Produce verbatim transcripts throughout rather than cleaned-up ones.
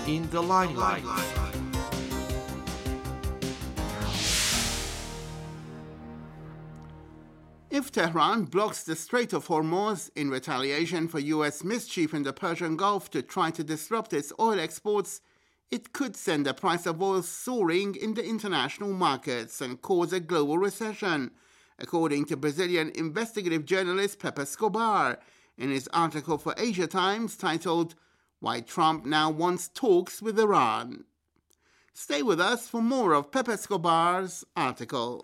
in the limelight. If Tehran blocks the Strait of Hormuz in retaliation for U S mischief in the Persian Gulf to try to disrupt its oil exports, it could send the price of oil soaring in the international markets and cause a global recession, according to Brazilian investigative journalist Pepe Escobar in his article for Asia Times titled "Why Trump Now Wants Talks with Iran." Stay with us for more of Pepe Escobar's article.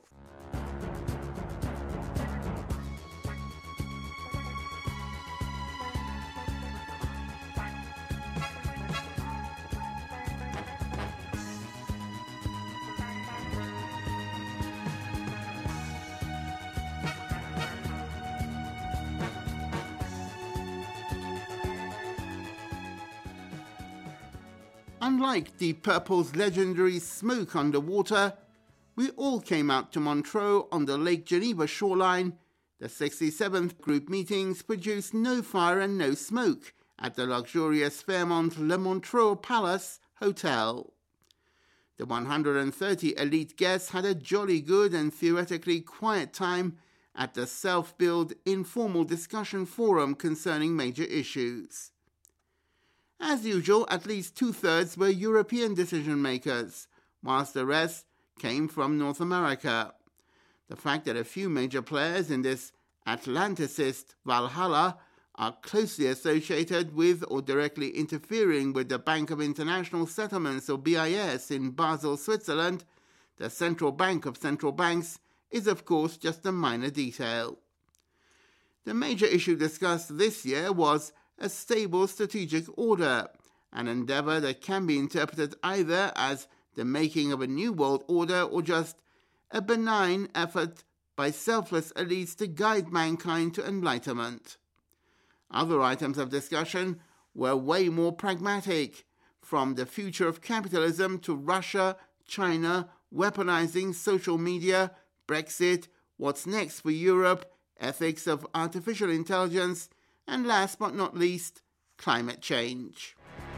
Unlike Deep Purple's legendary Smoke Underwater, we all came out to Montreux on the Lake Geneva shoreline. The sixty-seventh group meetings produced no fire and no smoke at the luxurious Fairmont Le Montreux Palace Hotel. The one hundred thirty elite guests had a jolly good and theoretically quiet time at the self-built informal discussion forum concerning major issues. As usual, at least two-thirds were European decision-makers, whilst the rest came from North America. The fact that a few major players in this Atlanticist Valhalla are closely associated with or directly interfering with the Bank of International Settlements, or B I S, in Basel, Switzerland, the central bank of central banks, is of course just a minor detail. The major issue discussed this year was a stable strategic order, an endeavor that can be interpreted either as the making of a new world order or just a benign effort by selfless elites to guide mankind to enlightenment. Other items of discussion were way more pragmatic, from the future of capitalism to Russia, China, weaponizing social media, Brexit, what's next for Europe, ethics of artificial intelligence, and last but not least, climate change.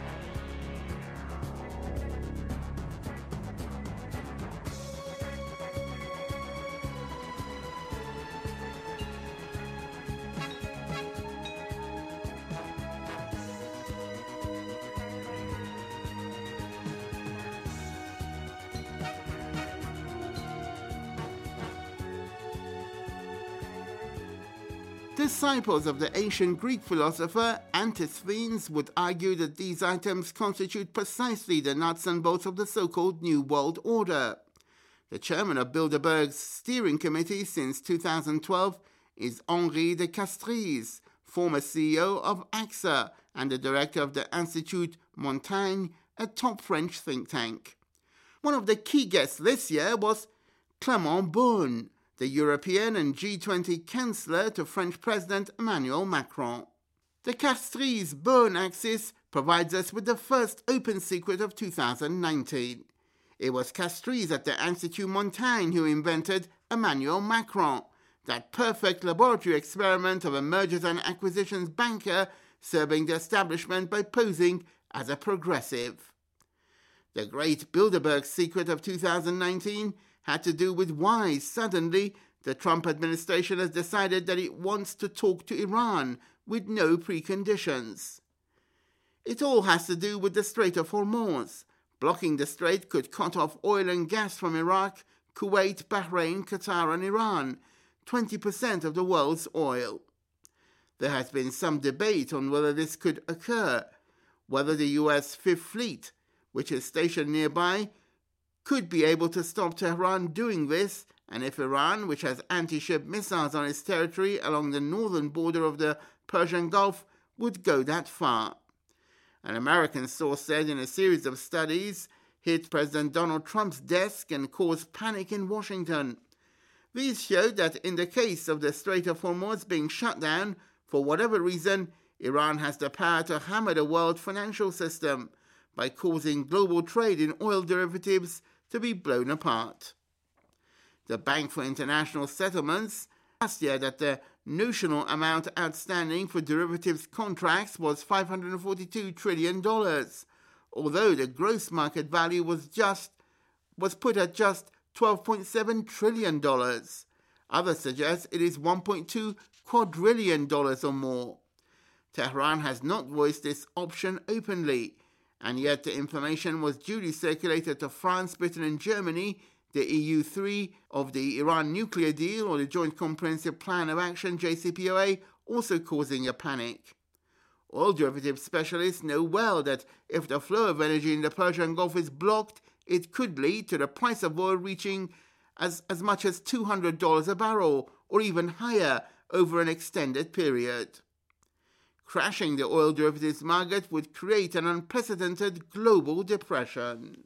Disciples of the ancient Greek philosopher Antisthenes would argue that these items constitute precisely the nuts and bolts of the so-called New World Order. The chairman of Bilderberg's steering committee since two thousand twelve is Henri de Castries, former C E O of AXA and the director of the Institut Montaigne, a top French think tank. One of the key guests this year was Clément Beaune, the European and G twenty Chancellor to French President Emmanuel Macron. The Castries-Beaune axis provides us with the first open secret of two thousand nineteen. It was Castries at the Institut Montaigne who invented Emmanuel Macron, that perfect laboratory experiment of a mergers and acquisitions banker serving the establishment by posing as a progressive. The great Bilderberg secret of two thousand nineteen had to do with why, suddenly, the Trump administration has decided that it wants to talk to Iran with no preconditions. It all has to do with the Strait of Hormuz. Blocking the strait could cut off oil and gas from Iraq, Kuwait, Bahrain, Qatar and Iran, twenty percent of the world's oil. There has been some debate on whether this could occur, whether the U S Fifth Fleet, which is stationed nearby, could be able to stop Tehran doing this, and if Iran, which has anti-ship missiles on its territory along the northern border of the Persian Gulf, would go that far. An American source said in a series of studies hit President Donald Trump's desk and caused panic in Washington. These showed that in the case of the Strait of Hormuz being shut down, for whatever reason, Iran has the power to hammer the world financial system by causing global trade in oil derivatives to be blown apart. The Bank for International Settlements last year that the notional amount outstanding for derivatives contracts was five hundred forty-two trillion dollars, although the gross market value was just was put at just twelve point seven trillion dollars. Others suggest it is one point two quadrillion dollars or more. Tehran has not voiced this option openly, and yet the information was duly circulated to France, Britain and Germany, the E U three of the Iran nuclear deal or the Joint Comprehensive Plan of Action, J C P O A, also causing a panic. Oil derivative specialists know well that if the flow of energy in the Persian Gulf is blocked, it could lead to the price of oil reaching as, as much as two hundred dollars a barrel or even higher over an extended period. Crashing the oil derivatives market would create an unprecedented global depression.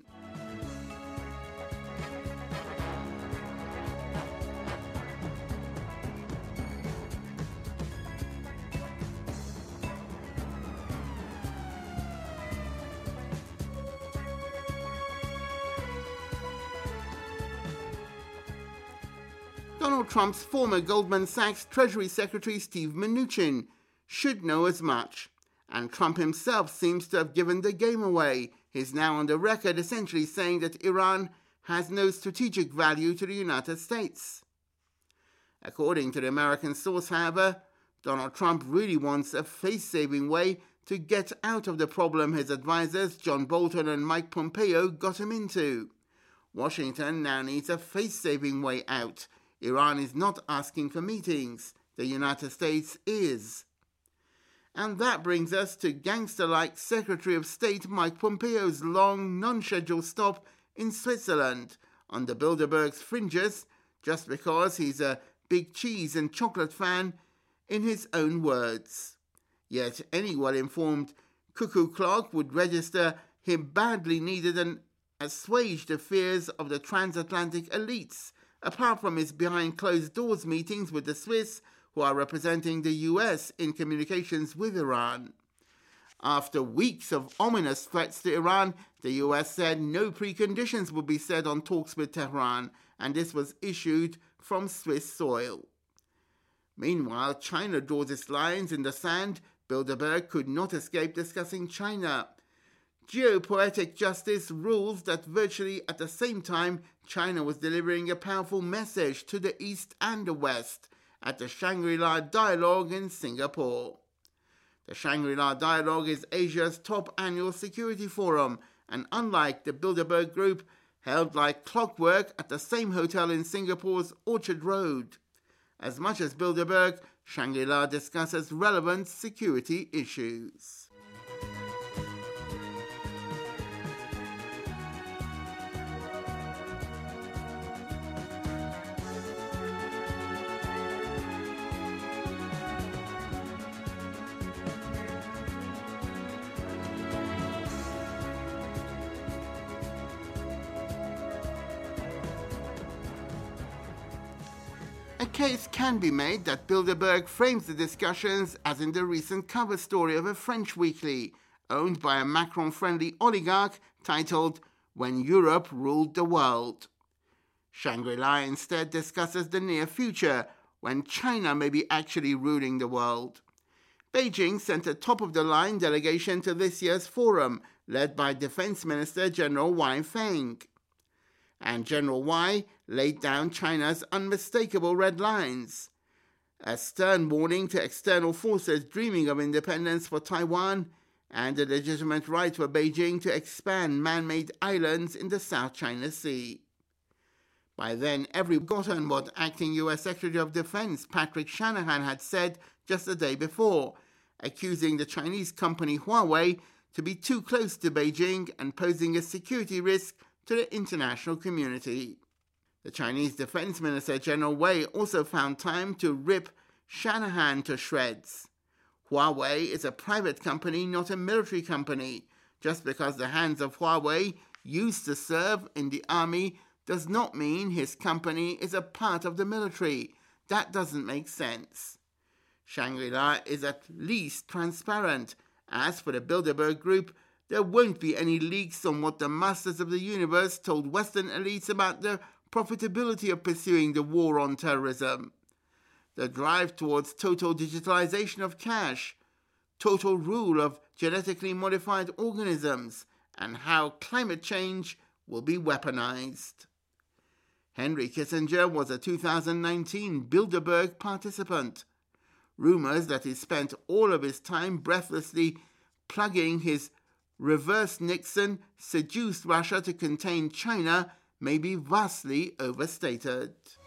Donald Trump's former Goldman Sachs Treasury Secretary Steve Mnuchin should know as much, and Trump himself seems to have given the game away. He's now on the record essentially saying that Iran has no strategic value to the United States. According to the American source, however, Donald Trump really wants a face-saving way to get out of the problem his advisors John Bolton and Mike Pompeo got him into. Washington now needs a face-saving way out. Iran is not asking for meetings. The United States is. And that brings us to gangster-like Secretary of State Mike Pompeo's long, non-scheduled stop in Switzerland on the Bilderberg's fringes just because he's a big cheese and chocolate fan, in his own words. Yet any well-informed cuckoo clock would register him badly needed and assuage the fears of the transatlantic elites, apart from his behind-closed-doors meetings with the Swiss, who are representing the U S in communications with Iran. After weeks of ominous threats to Iran, the U S said no preconditions would be set on talks with Tehran, and this was issued from Swiss soil. Meanwhile, China draws its lines in the sand. Bilderberg could not escape discussing China. Geopoetic justice rules that virtually at the same time, China was delivering a powerful message to the East and the West at the Shangri-La Dialogue in Singapore. The Shangri-La Dialogue is Asia's top annual security forum, and unlike the Bilderberg Group, held like clockwork at the same hotel in Singapore's Orchard Road. As much as Bilderberg, Shangri-La discusses relevant security issues. A case can be made that Bilderberg frames the discussions as in the recent cover story of a French weekly, owned by a Macron-friendly oligarch, titled When Europe Ruled the World. Shangri-La instead discusses the near future, when China may be actually ruling the world. Beijing sent a top-of-the-line delegation to this year's forum, led by Defense Minister General Wei Feng. And General Wei laid down China's unmistakable red lines. A stern warning to external forces dreaming of independence for Taiwan and a legitimate right for Beijing to expand man-made islands in the South China Sea. By then, everyone got on what acting U S Secretary of Defense Patrick Shanahan had said just the day before, accusing the Chinese company Huawei to be too close to Beijing and posing a security risk to the international community. The Chinese Defense Minister General Wei also found time to rip Shanahan to shreds. Huawei is a private company, not a military company. Just because the hands of Huawei used to serve in the army does not mean his company is a part of the military. That doesn't make sense. Shangri-La is at least transparent. As for the Bilderberg Group, there won't be any leaks on what the masters of the universe told Western elites about the profitability of pursuing the war on terrorism. The drive towards total digitalization of cash, total rule of genetically modified organisms, and how climate change will be weaponized. Henry Kissinger was a two thousand nineteen Bilderberg participant. Rumors that he spent all of his time breathlessly plugging his reverse Nixon seduced Russia to contain China may be vastly overstated.